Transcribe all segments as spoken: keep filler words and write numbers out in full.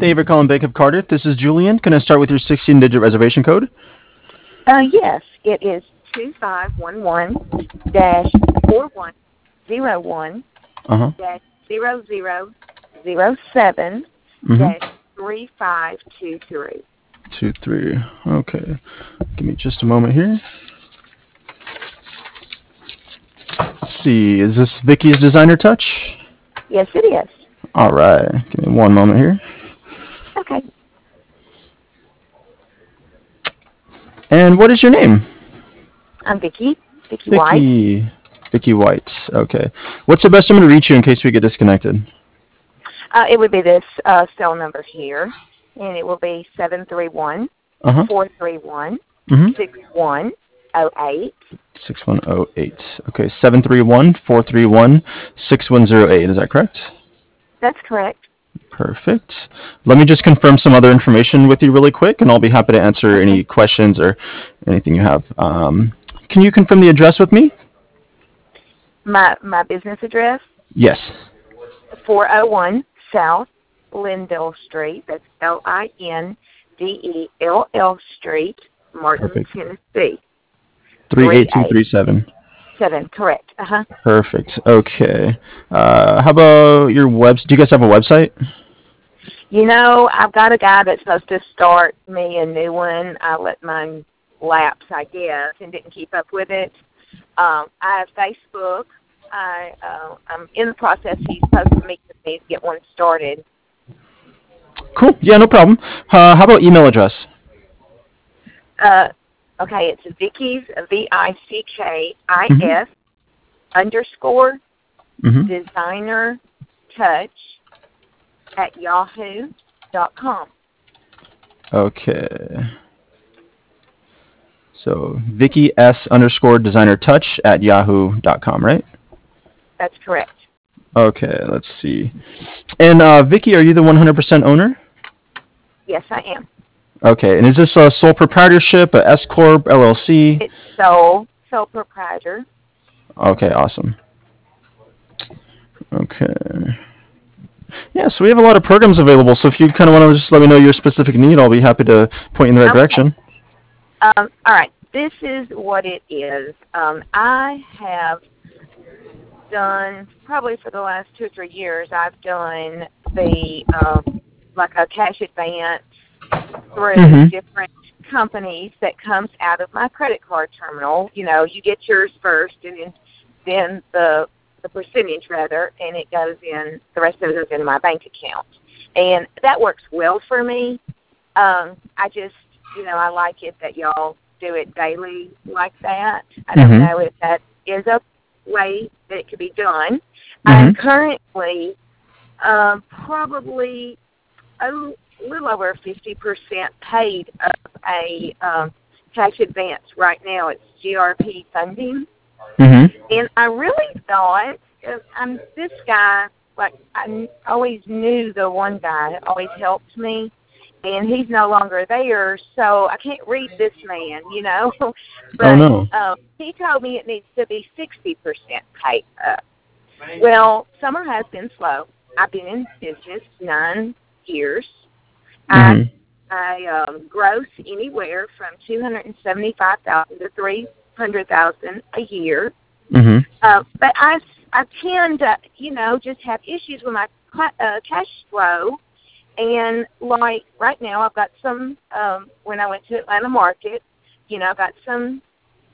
Thank you for calling Bank of Cardiff. This is Julian. Can I start with your sixteen-digit reservation code? Uh, yes, it is two five one one dash four one zero one Uh-huh. dash zero zero zero seven Mm-hmm. dash three five two three. Two, three. Okay. Give me just a moment here. Let's see. Is this Vicky's Designer Touch? Yes, it is. All right. Give me one moment here. Okay. And what is your name? I'm Vicky. Vicky White. Vicky. Vicky White. Okay. What's the best number to reach you in case we get disconnected? Uh, it would be this uh, cell number here, and it will be seven three one, Uh-huh. four three one, Mm-hmm. six one zero eight. six one zero eight. Okay. seven three one, four three one, six one zero eight. Is that correct? That's correct. Perfect. Let me just confirm some other information with you really quick, and I'll be happy to answer Okay. any questions or anything you have. Um, can you confirm the address with me? My my business address, Yes. four oh one South Lindell Street. That's L I N D E L L Street, Martin, Perfect. Tennessee. three eight two three seven. Seven, correct. Uh-huh. Perfect. Okay. Uh, how about your webs? Do you guys have a website? You know, I've got a guy that's supposed to start me a new one. I let mine lapse, I guess, and didn't keep up with it. Um, I have Facebook. I, uh, I'm in the process. He's supposed to meet with me to get one started. Cool. Yeah, no problem. Uh, how about email address? Uh, okay, it's Vicky's, V I C K I S, Mm-hmm. underscore, Mm-hmm. designer touch at yahoo dot com. Okay. So Vicky S underscore designer touch at yahoo dot com, right? That's correct. Okay, let's see. And uh, Vicky, are you the one hundred percent owner? Yes, I am. Okay, and is this a sole proprietorship, a S corp, L L C? It's sole, sole proprietor. Okay, awesome. Okay. Yeah, so we have a lot of programs available. So if you kind of want to just let me know your specific need, I'll be happy to point you in the right Okay. direction. Um, all right. This is what it is. Um, I have done, probably for the last two or three years, I've done the, um, like a cash advance through Mm-hmm. different companies that comes out of my credit card terminal. You know, you get yours first, and then, then the the percentage, rather, and it goes in, the rest of it goes into my bank account. And that works well for me. Um, I just, you know, I like it that y'all do it daily like that. I don't Mm-hmm. know if that is a way that it could be done. Mm-hmm. I'm currently um, probably a little over fifty percent paid of a um, cash advance right now. It's G R P funding. Mm-hmm. And I really thought, uh, I'm this guy, like, I kn- always knew the one guy that always helped me, and he's no longer there, so I can't read this man, you know. Oh, But no. um, he told me it needs to be sixty percent paid up. Well, summer has been slow. I've been in business nine years. I Mm-hmm. I um, gross anywhere from two hundred seventy-five thousand dollars to three hundred thousand dollars a year. Mm-hmm. Uh, but I, I tend to, you know, just have issues with my uh, cash flow. And, like, right now I've got some, um, when I went to Atlanta Market, you know, I've got some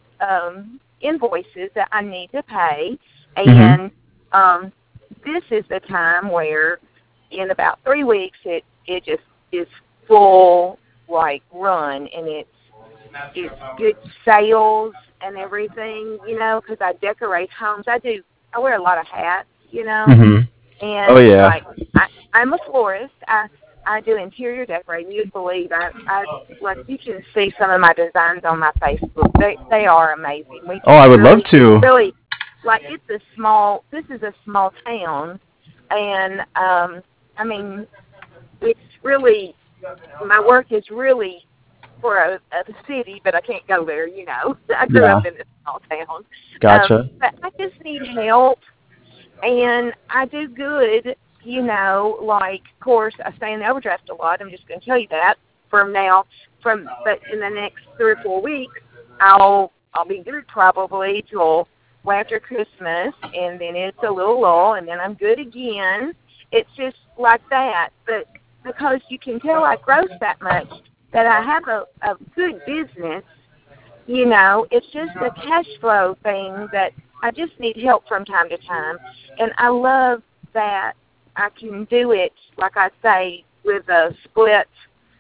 um, invoices that I need to pay. And Mm-hmm. um, this is the time where in about three weeks it, it just is full, like, run. And it's, it's good sales and everything, you know, because I decorate homes. I do, I wear a lot of hats, you know, Mm-hmm. and, Oh, yeah. like, I, I'm a florist. I I do interior decorating. You'd believe I, I, like, you can see some of my designs on my Facebook. They they are amazing. We Oh, I would really, love to. really, like, it's a small, this is a small town, and, um, I mean, it's really, my work is really for a, a city, but I can't go there, you know. I grew Yeah. up in a small town. Gotcha. Um, but I just need help, and I do good you know, like, of course, I stay in the overdraft a lot. I'm just going to tell you that from now. From but in the next three or four weeks, I'll I'll be good probably till way after Christmas, and then it's a little lull, and then I'm good again. It's just like that. But because you can tell I gross that much, that I have a, a good business, you know, it's just a cash flow thing that I just need help from time to time. And I love that I can do it, like I say, with a split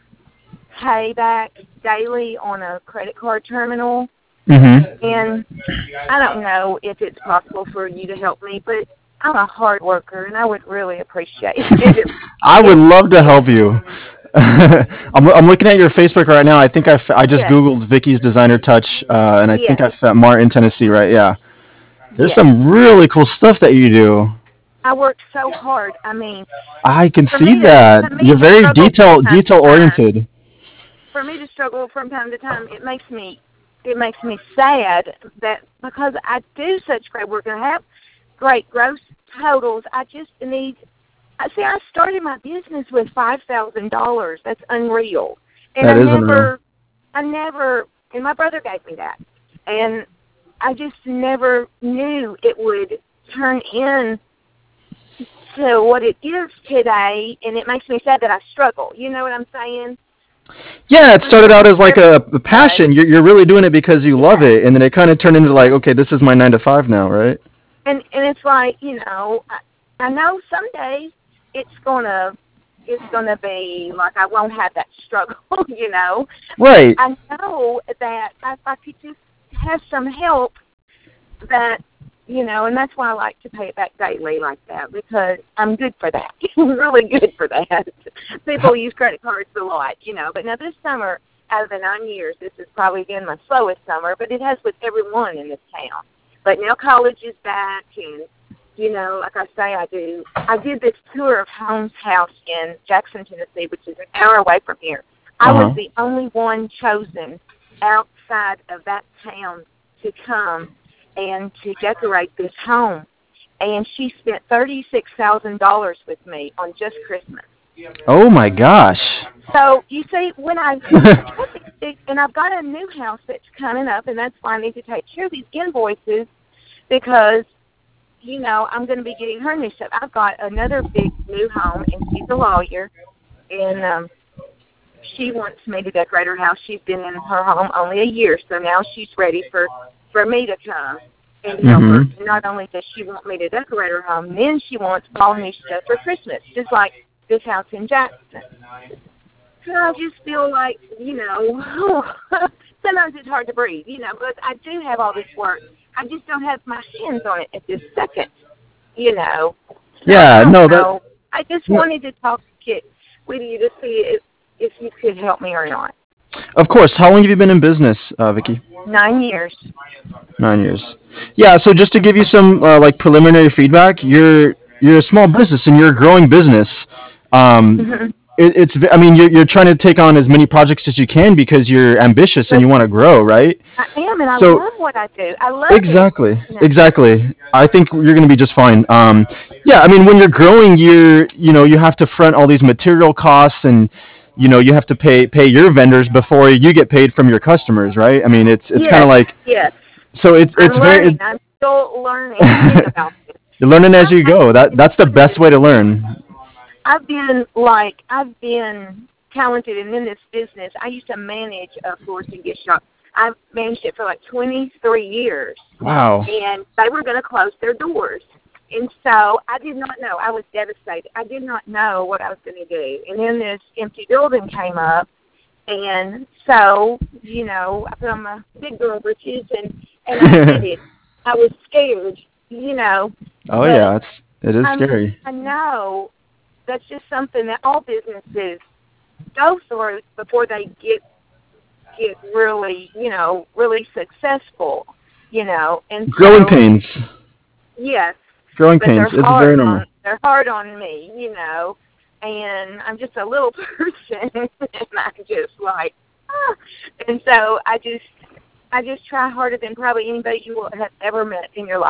payback daily on a credit card terminal. Mm-hmm. And I don't know if it's possible for you to help me, but I'm a hard worker, and I would really appreciate it. I would love to help you. I'm, I'm looking at your Facebook right now. I think I, f- I just Yes, Googled Vicky's Designer Touch, uh, and I think yes, I found Martin, Tennessee, right? Yeah. There's yes. some really cool stuff that you do. I worked so hard. I mean, I can for see me to that. for me You're to very struggle from detail time detail to time, oriented. for me to struggle from time to time, it makes me it makes me sad that because I do such great work and I have great gross totals, I just need. I see. I started my business with five thousand dollars. That's unreal, and That I is unreal. never, I never, and my brother gave me that, and I just never knew it would turn in to what it is today, and it makes me sad that I struggle. You know what I'm saying? Yeah, it started out as like a, a But passion. You're you're really doing it because you love yeah, it, and then it kind of turned into like, okay, this is my nine to five now, right? and and it's like, you know, I, I know someday it's gonna it's gonna be like I won't have that struggle, you know. But Right. I know that if I could just have some help, that you know, and that's why I like to pay it back daily like that, because I'm good for that. I'm really good for that. People use credit cards a lot, you know. But now this summer, out of the nine years, this has probably been my slowest summer, but it has with everyone in this town. But now college is back, and you know, like I say, I do. I did this tour of Holmes House in Jackson, Tennessee, which is an hour away from here. I was Uh-huh. the only one chosen outside of that town to come and to decorate this home. And she spent thirty-six thousand dollars with me on just Christmas. Oh my gosh. So, you see, when I, and I've got a new house that's coming up, and that's why I need to take care of these invoices, because, you know, I'm going to be getting her new stuff. I've got another big new home, and she's a lawyer, and um, she wants me to decorate her house. She's been in her home only a year, so now she's ready for, for me to come and help her. Mhm. And not only does she want me to decorate her home, then she wants all new stuff for Christmas, just like this house in Jackson. So I just feel like, you know, sometimes it's hard to breathe, you know, but I do have all this work. I just don't have my hands on it at this second, you know. So Yeah, I don't no, that know. I just wanted to talk to- with you to see if, if you could help me or not. of course. How long have you been in business, uh, Vicky? Nine years. Nine years. Yeah, so just to give you some uh, like preliminary feedback, you're you're a small business and you're a growing business. Um, Mm-hmm. it, it's v- I mean you're you're trying to take on as many projects as you can because you're ambitious and But you want to grow, right? I am, and I So love what I do. I love it. exactly, You know. exactly. I think you're going to be just fine. Um, yeah, I mean when you're growing, you're you know you have to front all these material costs and you know you have to pay pay your vendors before you get paid from your customers, right? I mean it's it's kind of Yes, like yes. so it's I'm it's very learning. I'm still learning about this. you're learning as I you go. That hate that's the to best way to learn. I've been like I've been talented and in this business. I used to manage a florist gift shop. I managed it for like twenty-three years, Wow. and they were going to close their doors. And so I did not know. I was devastated. I did not know what I was going to do. And then this empty building came up, and so you know I put on my big girl britches and and I did it. I was scared, you know, Oh but yeah, it's it is I'm, scary. I know that's just something that all businesses go through before they get get really, you know, really successful, you know. And Growing so, pains. yes, Growing but pains. they're It's hard very normal. on they're hard on me, you know. And I'm just a little person, and I'm just like, ah. And so I just I just try harder than probably anybody you will have ever met in your life.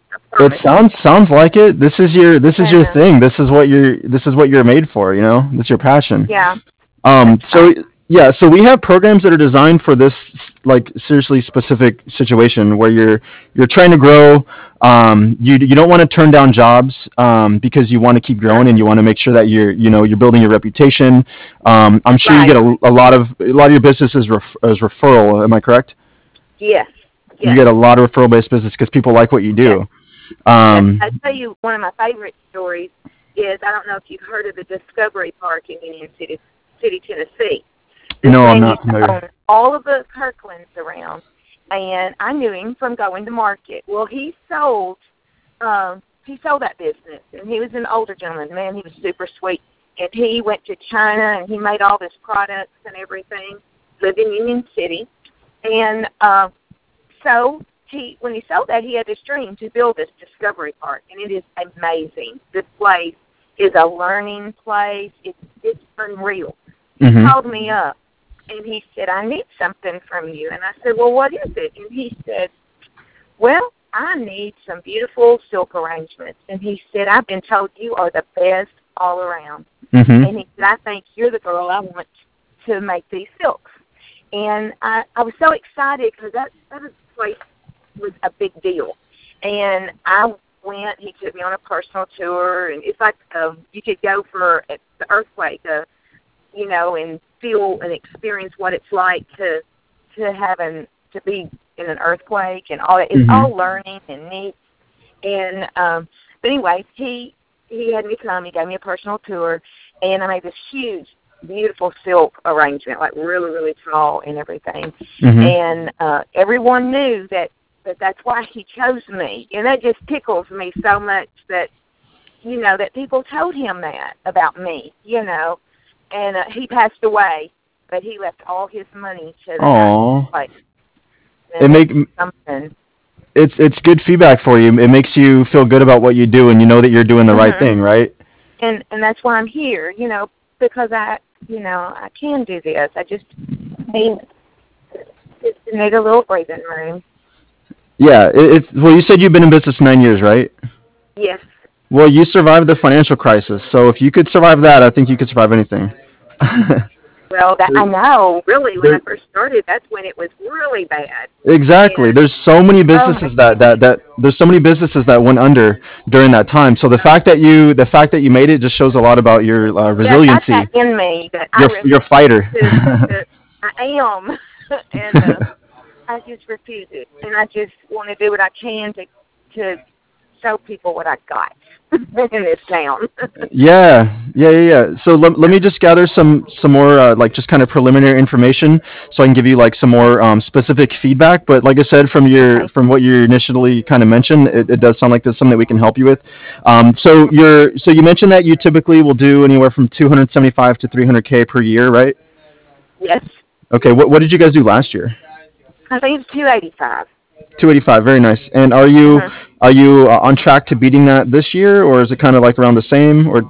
I It promise you. sounds sounds like it. This is your this is your And thing. This is what you're this is what you're made for, you know? This is your passion. yeah, Um, that's so right. yeah, so we have programs that are designed for this like seriously specific situation where you're you're trying to grow. Um, you you don't want to turn down jobs um, because you want to keep Sure. growing and you want to make sure that you're you know you're building your reputation. Um, I'm sure you Right. get a, a lot of a lot of your business is, ref, is referral. Am I correct? Yes. You Yes. get a lot of referral based business because people like what you Yes. do. Yes. I Um, tell you, one of my favorite stories is I don't know if you've heard of the Discovery Park in Union City, City, Tennessee. This no, I'm man not used to familiar. own all of the Kirklands around, and I knew him from going to market. Well, he sold, um, he sold that business, and he was an older gentleman. Man, he was super sweet, and he went to China and he made all this products and everything. Lived in Union City, and uh, so he, when he sold that, he had this dream to build this Discovery Park, and it is amazing. This place is a learning place. It's it's unreal. He Hmm. called me up and he said, I need something from you. And I said, well, what is it? And he said, well, I need some beautiful silk arrangements. And he said, I've been told you are the best all around. Hmm. And he said, I think you're the girl I want to make these silks. And I, I was so excited because that, that place was a big deal. And I went, he took me on a personal tour, and it's like um, you could go for a, the earthquake, uh, you know, and feel and experience what it's like to to have an to be in an earthquake and all that. It's Hmm. all learning and neat. And um, but anyway, he he had me come. He gave me a personal tour, and I made this huge, beautiful silk arrangement, like really, really tall and everything. Hmm. And uh, everyone knew that that that's why he chose me, and that just tickles me so much that you know that people told him that about me, you know. And uh, he passed away, but he left all his money to that Oh, place, it and make it's something. it's it's good feedback for you. It makes you feel good about what you do, and you know that you're doing the right Mhm. thing, right? And and that's why I'm here, you know, because I, you know, I can do this. I just need just need a little breathing room. Yeah. It, it's well, you said you've been in business nine years, right? Yes. Well, you survived the financial crisis, so if you could survive that, I think you could survive anything. Well, that I There, know. Really, when I there, first started, that's when it was really bad. exactly. And There's so many oh my businesses that, goodness, that that there's so many businesses that went under during that time. So the yeah, fact that you the fact that you made it just shows a lot about your uh, yeah, I got that resiliency. in me that I You're refuse you're a fighter. to. to I am, and uh, I just refuse it, and I just want to do what I can to to show people what I got in this town. Yeah, yeah, yeah, yeah. So let, let me just gather some some more uh, like just kind of preliminary information so I can give you like some more um, specific feedback. But like I said, from your Okay. from what you initially kind of mentioned, it, it does sound like there's something that we can help you with. Um, so you're so you mentioned that you typically will do anywhere from two hundred seventy-five to three hundred k per year, right? Yes, Okay. What what did you guys do last year? I think it's two eighty five. two eighty-five. Very nice. And are you Mm-hmm. are you uh, on track to beating that this year, or is it kind of like around the same? Or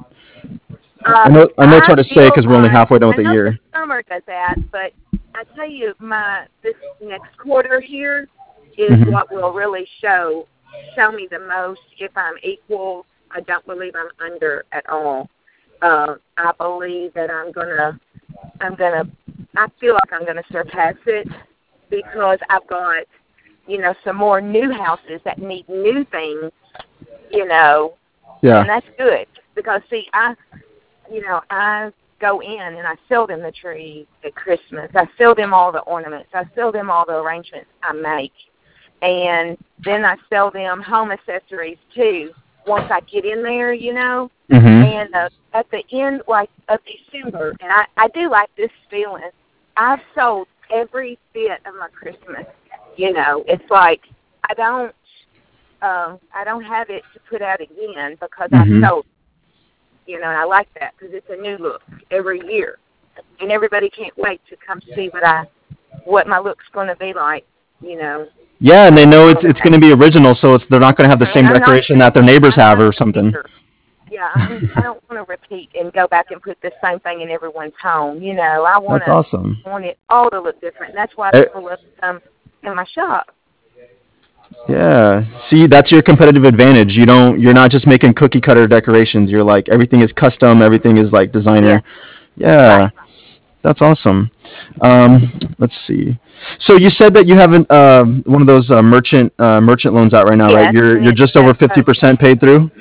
I Uh, know I know it's I hard to say feel because we're only like halfway done with I the know the year. summer does that, but I tell you, my this next quarter here is Hmm. what will really show show me the most if I'm equal. I don't believe I'm under at all. Uh, I believe that I'm gonna I'm gonna I feel like I'm gonna surpass it because I've got you know some more new houses that need new things, you know, Yeah. and that's good because see I you know, I go in and I sell them the trees at Christmas. I sell them all the ornaments. I sell them all the arrangements I make. And then I sell them home accessories too once I get in there, you know. Hmm. And uh, at the end, like, of December, and I, I do like this feeling, I've sold every bit of my Christmas. You know, it's like I don't, um, I don't have it to put out again because I've Hmm. sold you know, and I like that because it's a new look every year, and everybody can't wait to come see what I, what my look's going to be like, you know, Yeah, and for they the know it's it's going holiday. to be original, so it's they're not going to have the And same I'm not, decoration that their neighbors I'm have not or a something. repeater. Yeah, I'm, I don't want to repeat and go back and put the same thing in everyone's home. You know, I want That's to awesome. want it all to look different. And that's why Eh, people love to come in my shop. Yeah. See, that's your competitive advantage. You don't. You're not just making cookie cutter decorations. You're like everything is custom. Everything is like designer. Yes, Yeah. right. That's awesome. Um, let's see. So you said that you haven't um one of those uh, merchant uh, merchant loans out right now, right? Yes, You're and you're it's just that over fifty program. percent paid through.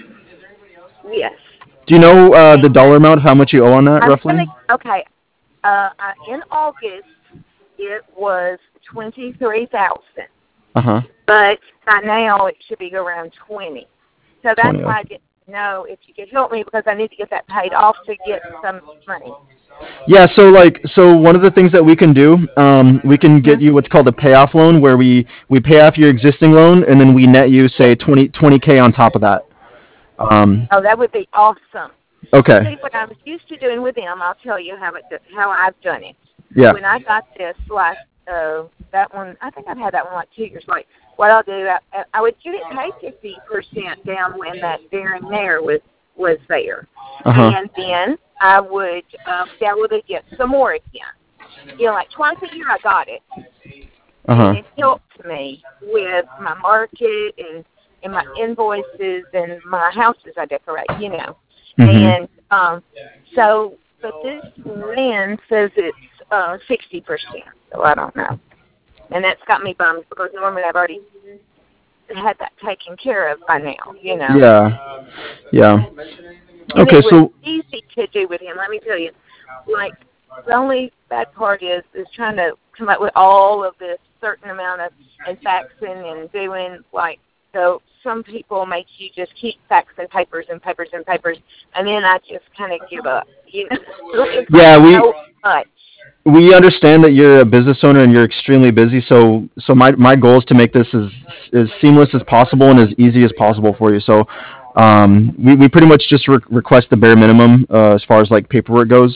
Yes. Do you know uh, the And dollar amount of how much you owe on that I'm roughly? gonna okay. Uh, I, in August it was twenty three thousand, Uh huh. but by now it should be around twenty. So that's Twenty. why I didn't know if you could help me because I need to get that paid off to get some money. Yeah, so like so one of the things that we can do, um, we can Hmm. get you what's called a payoff loan where we we pay off your existing loan and then we net you Yes. say twenty twenty k on top of that. Um, Oh, that would be awesome. okay. See, what I was used to doing with them, I'll tell you how it how I've done it. Yeah. When I got this last, uh, that one, I think I've had that one like two years. Like, what I'll do, I, I would get it paid fifty percent down when that there and there was was there, Uh huh. and then I would um, be able to get some more again. You know, like twice a year I got it, Uh and huh. it helped me with my market and and my invoices and my houses I decorate. You know. Mhm. And um, so, but this land says it's uh, sixty percent, so I don't know. And that's got me bummed because normally I've already had that taken care of by now, you know. Yeah. Yeah. And Okay, it was so easy to do with him, let me tell you. Like, the only bad part is, is trying to come up with all of this certain amount of, and faxing and doing, like, so some people make you just keep faxing papers and papers and papers, and then I just kind of give up, you know. It's like yeah, we so much. we understand that you're a business owner and you're extremely busy. So so my my goal is to make this as as seamless as possible and as easy as possible for you. So um, we we pretty much just re- request the bare minimum uh, as far as like paperwork goes.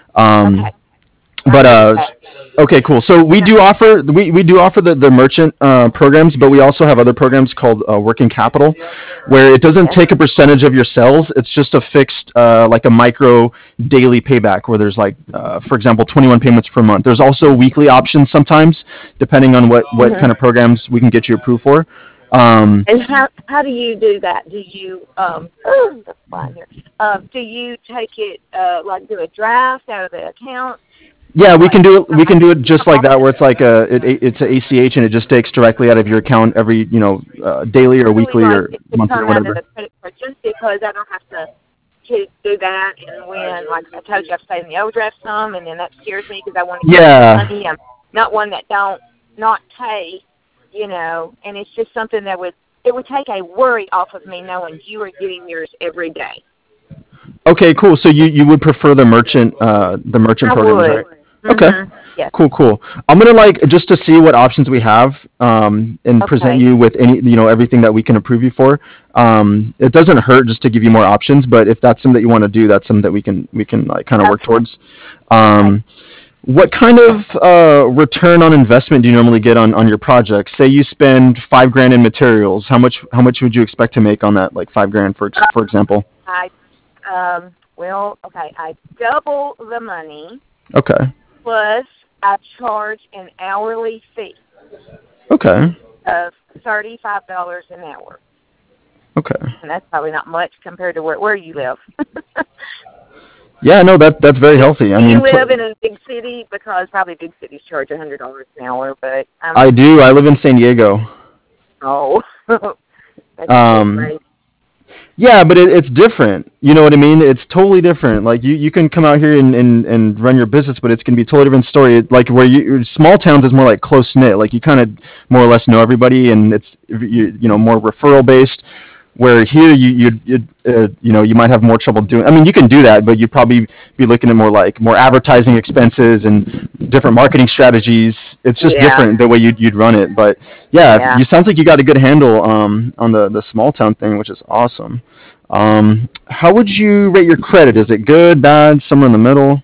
Okay, Um, I'm but good with uh, that. okay, cool. So we do offer we, we do offer the the merchant uh, programs, but we also have other programs called uh, working capital, where it doesn't Yes. take a percentage of your sales. It's just a fixed uh, like a micro daily payback, where there's like uh, for example twenty-one payments per month. There's also weekly options sometimes, depending on what what Hmm. kind of programs we can get you approved for. Um, And how how do you do that? Do you um oh that's fine here. Um, do you take it uh like do a draft out of the account? Yeah, we Like can do it. how We much can do it does it just come like off? that, where it's like a it, it's a ACH and it just takes directly out of your account every you know uh, daily or Really weekly like or it to monthly or come out of whatever. the credit card just because I don't have to to do that and when like I told you I've stayed in the overdraft some and then that scares me because I want to get some Yeah, money. I'm not one that don't not pay, you know, and it's just something that would it would take a worry off of me knowing you are getting yours every day. okay, cool. So you, you would prefer the merchant uh the merchant I programs, would. right? Okay. Mhm. Yes. Cool, cool. I'm gonna like just to see what options we have, um, and present Okay. you with any you know everything that we can approve you for. Um, it doesn't hurt just to give you more options, but if that's something that you want to do, that's something that we can we can like kind of work Okay. towards. Okay. Um, what kind of uh, return on investment do you normally get on, on your projects? Say you spend five grand in materials, how much how much would you expect to make on that? Like five grand for ex- Uh, for example. I um. Well, okay. I double the money Okay. plus I charge an hourly fee Okay. of thirty-five dollars an hour, Okay. and that's probably not much compared to where where you live. Yeah, no, that that's very do, healthy. I do you mean, live tw- in a big city? Because probably big cities charge a hundred dollars an hour, but I'm I do. I live in San Diego. oh, that's still Um, great. yeah, but it, it's different. You know what I mean? It's totally different. Like you, you can come out here and, and, and run your business, but it's gonna be a totally different story. Like where you small towns is more like close knit. Like you kind of more or less know everybody, and it's you, you know more referral based. Where here you you you uh, you know you might have more trouble doing. I mean, you can do that, but you'd probably be looking at more like more advertising expenses and different marketing strategies. It's just Yeah, different the way you'd you'd run it. But yeah, yeah. you sounds like you got a good handle um on the the small town thing, which is awesome. Um, how would you rate your credit? Is it good, bad, somewhere in the middle?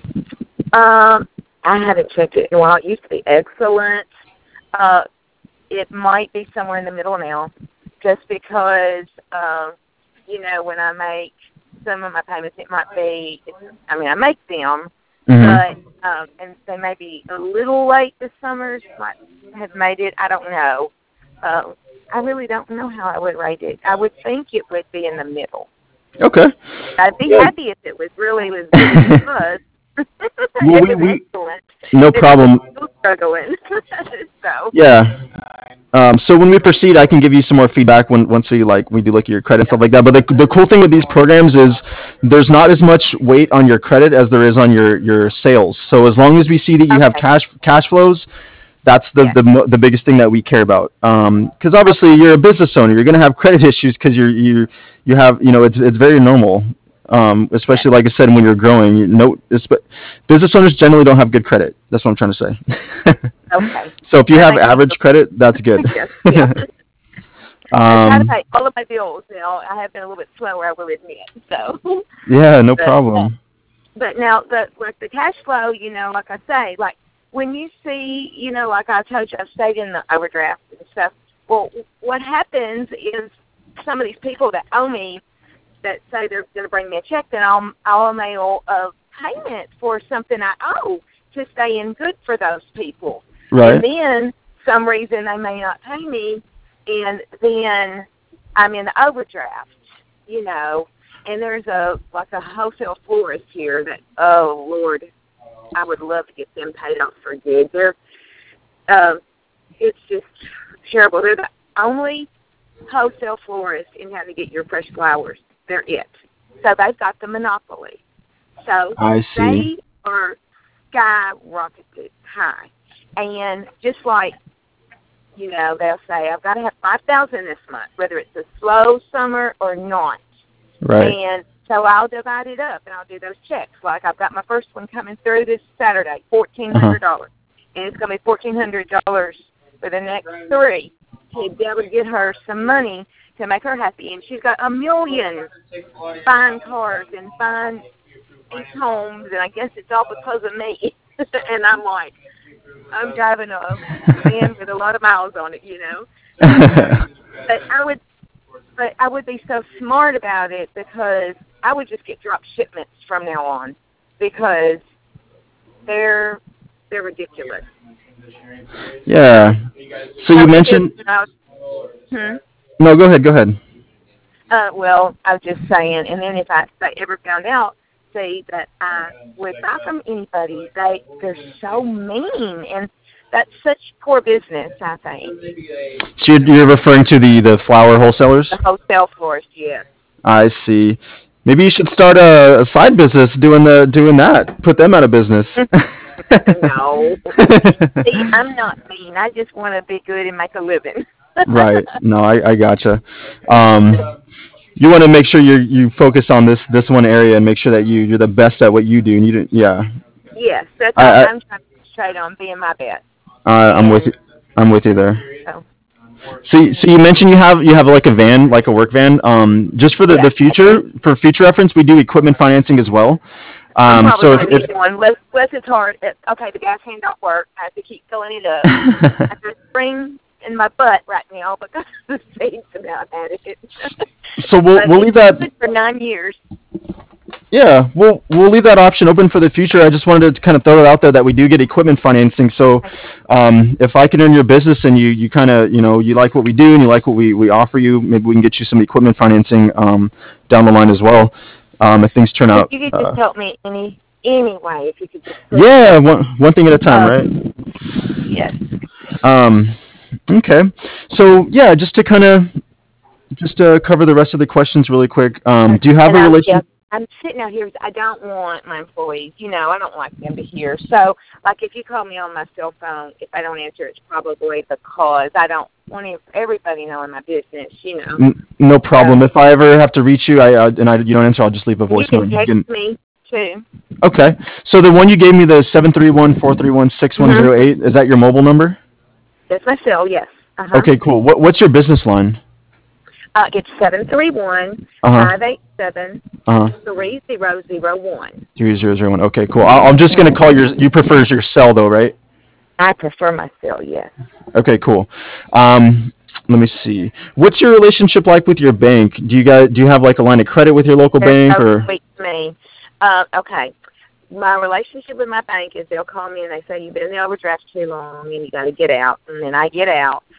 Um, I haven't checked it in a while. It used to be excellent. Uh, it might be somewhere in the middle now, just because, um, you know, when I make some of my payments, it might be, I mean, I make them, but, Mm-hmm. um, and they may be a little late this summer, might have made it, I don't know. uh, I really don't know how I would rate it. I would think it would be in the middle. Okay. I'd be Yeah. happy if it was really as good as it was. Well, It we, was we excellent. no It's problem. still struggling. So, Yeah. Um, so when we proceed, I can give you some more feedback when once we like we do look at your credit stuff like that. But the the cool thing with these programs is there's not as much weight on your credit as there is on your your sales. So as long as we see that you have okay. cash cash flows, that's the Yes. the mo- the biggest thing that we care about. Because obviously Okay. you're a business owner, you're gonna have credit issues because you're you you have you know it's it's very normal. Um, Yes. especially like I said, when you're growing, you know, espe- business owners generally don't have good credit. That's what I'm trying to say. Okay. So if you That have makes me average credit, that's good. feel yes. Yeah. I've got to um, pay all of my bills now. I have been a little bit slower, I will admit. So, yeah, no but uh, problem. but now the like the cash flow, you know, like I say, like when you see, you know, like I told you, I've stayed in the overdraft and stuff. Well, what happens is some of these people that owe me that say they're going to bring me a check, then I'll I'll mail a payment for something I owe to stay in good for those people, and Right. then some reason they may not pay me, and then I'm in the overdraft, you know. And there's a like a wholesale florist here that, oh Lord, I would love to get them paid off for good. They're, um, it's just terrible. They're the only wholesale florist in how to get your fresh flowers. They're it. So they've got the monopoly. So I see. they are skyrocketed high. And just like, you know, they'll say, I've got to have five thousand this month, whether it's a slow summer or not. Right. And so I'll divide it up, and I'll do those checks. Like I've got my first one coming through this Saturday, fourteen hundred dollars. Uh-huh. And it's going to be fourteen hundred dollars for the next three to be able to get her some money to make her happy. And she's got a million fine cars and fine homes, and I guess it's all because of me. And I'm like, I'm driving a van with a lot of miles on it, you know. But I would, but I would be so smart about it because I would just get drop shipments from now on because they're they're ridiculous. Yeah. So you I would mentioned. just, uh, hmm? No, go ahead. Go ahead. Uh, well, I was just saying, and then if I, if I ever found out, see, that I would buy from anybody, they, they're so mean, and that's such poor business, I think. So you're, you're referring to the the flower wholesalers? The wholesale florist, yes. I see. Maybe you should start a, a side business doing the doing that. Put them out of business. No. See, I'm not mean. I just want to be good and make a living. Right. No, I, I gotcha. Um, you want to make sure you you focus on this this one area and make sure that you you're the best at what you do. And you do, yeah. Yes, that's I, all I I'm trying to concentrate on, being my best. uh, I'm with you. And I'm with you there. so, So, you- so you mentioned you have you have like a van, like a work van. Um, just for the, yes, the future, for future reference, we do equipment financing as well. I'm Um, probably so if, going to need one. Less, less it's hard. It, okay, the gas hand don't work. I have to keep filling it up. I have if to spring in my butt right now because the seeds about at it. so, we'll But we'll it's leave that. good for nine years. Yeah, we'll we'll leave that option open for the future. I just wanted to kind of throw it out there that we do get equipment financing. So, um, if I can earn your business and you, you kind of you know you like what we do and you like what we, we offer you, maybe we can get you some equipment financing um, down the line as well. Um, if things turn If out. you could just Uh, help me any any way, if you could just please yeah, help me. one one thing at a time, Uh, right? yes. Um, okay. So yeah, just to kind of just to cover the rest of the questions really quick. Um, do you have And a I'm yeah, relation? I'm sitting out here. I don't want my employees. You know, I don't like them to hear. So, like, if you call me on my cell phone, if I don't answer, it's probably because I don't want everybody knowing my business. You know. N- no problem. So If I ever have to reach you, I uh, and I, you don't answer, I'll just leave a you voicemail. can You text can. me too. Okay. So the one you gave me, the seven three one four three one six one Mhm. zero eight, is that your mobile number? That's my cell. Yes. Uh huh. Okay, cool. What what's your business line? Uh, it's seven three one Uh huh. five eight seven Uh huh. three zero zero one. Three zero zero one. Okay, cool. I, I'm just gonna call your. You prefer your cell though, right? I prefer my cell. Yes. Okay, cool. Um, let me see. What's your relationship like with your bank? Do you guys do you have like a line of credit with your local They're bank so or? sweet to me. Uh, okay. My relationship with my bank is they'll call me and they say, you've been in the overdraft too long and you got to get out. And then I get out.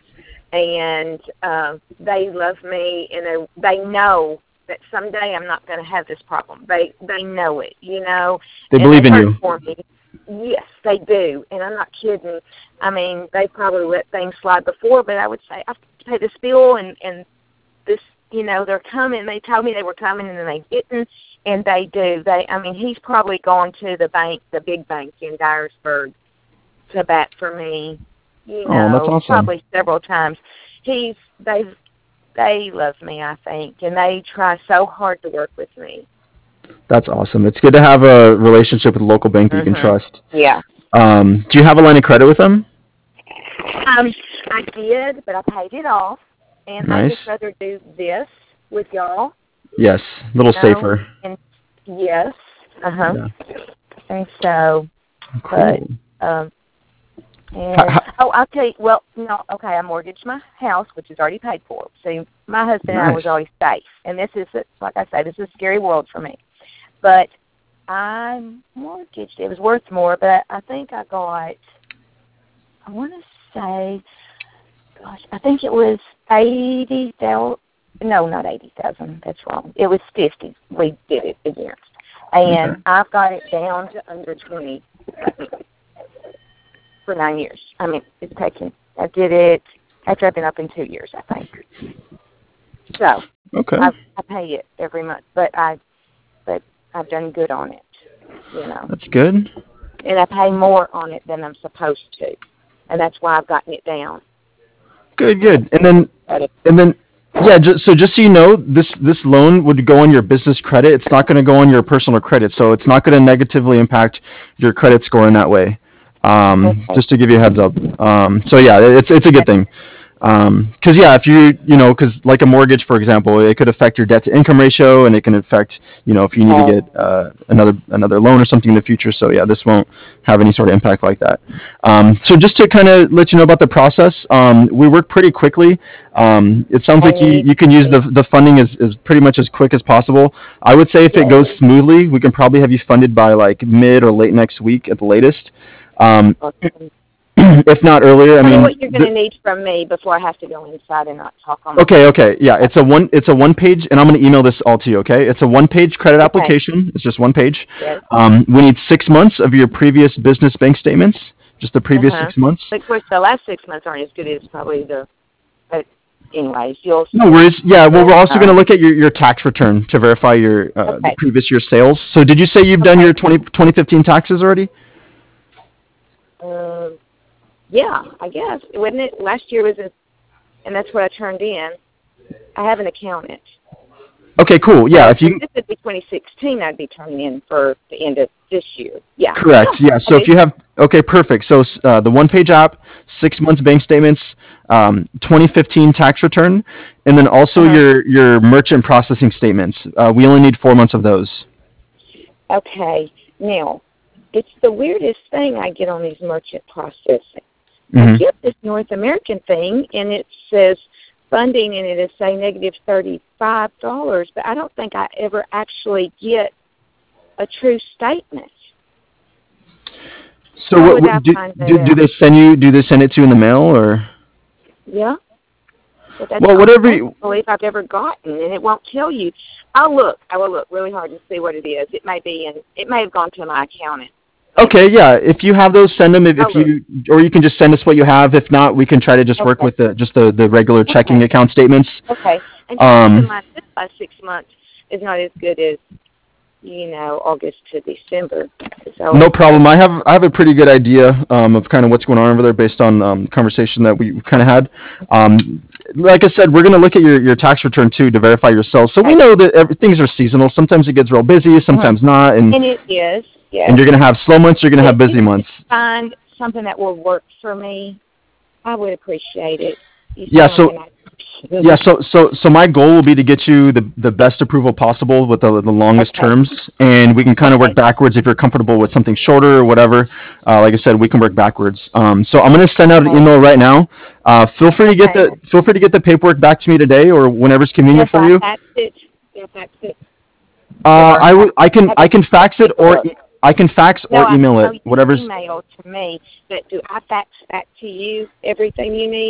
and uh, they love me, and they they know that someday I'm not going to have this problem. They they know it, you know. They and believe they in hurt you. For me. Yes, they do, and I'm not kidding. I mean, they probably let things slide before, but I would say I have to pay this bill, and and this, you know, they're coming. They told me they were coming, and then they didn't, and they do. They, I mean, he's probably gone to the bank, the big bank in Dyersburg, to bat for me. You know, Oh, that's awesome. probably several times. He's they they love me, I think, and they try so hard to work with me. That's awesome. It's good to have a relationship with a local bank that you can Mhm. trust. Yeah. Um, do you have a line of credit with them? Um, I did, but I paid it off, and I Nice. just rather do this with y'all. Yes, a little You know? safer. And yes, uh huh. Yeah. And so, Cool. but um, and Ha- ha- oh, I'll tell you. Well, no, okay. I mortgaged my house, which is already paid for. See, my husband and I Nice. was always safe, and this is, like I say, this is a scary world for me. But I mortgaged. It was worth more, but I think I got. I want to say, gosh, I think it was eighty thousand. No, not eighty thousand. That's wrong. It was fifty. We did it against, and Okay. I've got it down to under twenty for nine years. I mean, it's taken. I did it after I've been up in two years, I think. So Okay. I, I pay it every month, but I, but I've done good on it, you know. That's good. And I pay more on it than I'm supposed to, and that's why I've gotten it down. Good, good. And then, But it, and then, yeah. Just, so just so you know, this this loan would go on your business credit. It's not going to go on your personal credit, so it's not going to negatively impact your credit score in that way. Um, Okay. just to give you a heads up. Um, so yeah, it's it's a good thing. Um 'cause yeah, if you you know, 'cause like a mortgage, for example, it could affect your debt to income ratio, and it can affect, you know, if you need to get uh, another another loan or something in the future. So yeah, this won't have any sort of impact like that. Um, so just to kind of let you know about the process, um, we work pretty quickly. Um, it sounds like you, you can use the the funding as, as pretty much as quick as possible. I would say if it goes smoothly, we can probably have you funded by like mid or late next week at the latest. Um, if not earlier, I Tell me mean. what you're going to the- need from me before I have to go inside and not talk on. My Okay, okay, yeah, it's a one, it's a one page, and I'm going to email this all to you. Okay, it's a one page credit Okay. application. It's just one page. Yes. Um, we need six months of your previous business bank statements, just the previous Uh-huh. six months. Of course, the last six months aren't as good as probably the. But anyways, you'll. No worries. Yeah, well, we're also Uh, going to look at your, your tax return to verify your uh, the Okay. previous year sales. So, did you say you've done Okay. your twenty, twenty fifteen taxes already? Uh, yeah, I guess. Wasn't it? Last year was a, and that's what I turned in. I have an accountant. Okay, cool. Yeah, if you This would be twenty sixteen. I'd be turning in for the end of this year. Yeah. correct. Yeah. So if you have okay, perfect. So uh, the one page app, six months bank statements, um, twenty fifteen tax return, and then also Uh-huh. your your merchant processing statements. Uh, we only need four months of those. Okay. Now, it's the weirdest thing I get on these merchant processing. I Mhm. get this North American thing, and it says funding, and it is say negative thirty-five dollars, but I don't think I ever actually get a true statement. So How what, would what I do, find that do, do out? they send you? Do they send it to you in the mail or? Yeah. But that's Well, not whatever the you- most belief I've ever gotten, and it won't tell you. I'll look. I will look really hard and see what it is. It may be, and it may have gone to my accountant. Okay, yeah. If you have those, send them. If, if I'll look. you or you can just send us what you have. If not, we can try to just work Okay. with the just the, the regular checking Okay. account statements. Okay. And just Um, keep in mind, this last six months is not as good as, you know, August to December. So No problem. I have I have a pretty good idea um, of kind of what's going on over there based on um, conversation that we kind of had. Um, like I said, we're going to look at your, your tax return too to verify your sales. So we Okay. know that every, things are seasonal. Sometimes it gets real busy, sometimes not, and And it is, yes. and you're going to have slow months. You're going to have If busy you months. could find something that will work for me, I would appreciate it. You Yeah, sound so- like a nice person. Yeah, so so so my goal will be to get you the the best approval possible with the the longest Okay. terms, and we can kind of Okay. work backwards if you're comfortable with something shorter or whatever. Uh, like I said, we can work backwards. Um, so I'm going to send out an Okay. email right now. Uh, feel free to get Okay. the feel free to get the paperwork back to me today or whenever's convenient If for I you. fax it, if I fax it. Uh, or I would I can have I it can fax it or paperwork. e- I can fax No, or I email know it, you whatever's. email to me, but do I fax back to you everything you need?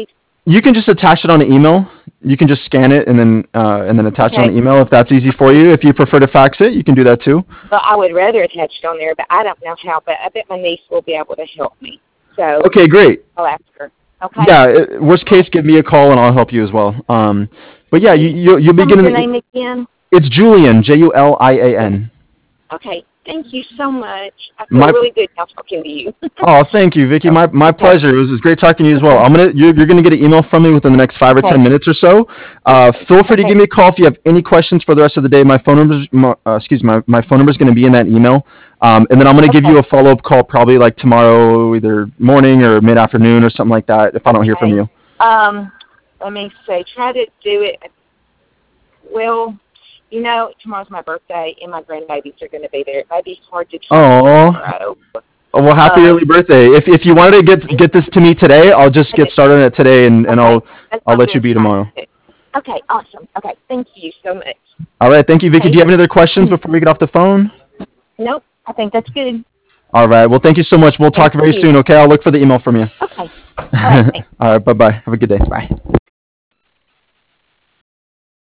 You can just attach it on an email. You can just scan it and then uh, and then attach it on Okay. an email if that's easy for you. If you prefer to fax it, you can do that too. Well, I would rather attach it on there, but I don't know how. But I bet my niece will be able to help me. So Okay, great. I'll ask her. Okay. Yeah, uh, worst case, give me a call and I'll help you as well. Um, but yeah, you, you you'll be Tell me getting. your name again. It's Julian, J U L I A N. Okay. Thank you so much. I feel My really good now talking to you. Oh, thank you, Vicky. My my Okay. pleasure. It was, it was great talking to you as well. I'm gonna you're, you're gonna get an email from me within the next five or Okay. ten minutes or so. Uh, feel free to Okay. give me a call if you have any questions for the rest of the day. My phone number, my, uh, excuse me, my, my phone number is gonna be in that email. Um, and then I'm gonna give Okay. you a follow up call probably like tomorrow, either morning or mid afternoon or something like that. If I don't hear from Okay. you. Um, let me say, try to do it. Well, you know, tomorrow's my birthday, and my grandbabies are going to be there. It might be hard to try Oh, tomorrow. well, happy Um, early birthday. If if you wanted to get thank get this you. to me today, I'll just get Okay. started on it today, and, and Okay. I'll That's I'll what let I'm you be gonna try tomorrow. to do. Okay. Awesome. Okay. Thank you so much. All right, thank you, Vicky. Okay. Do you have any other questions before we get off the phone? Nope. I think that's good. All right. Well, thank you so much. We'll talk Thank very you. soon, okay? I'll look for the email from you. Okay. All right. Thanks. All right. Bye-bye. Have a good day. Bye.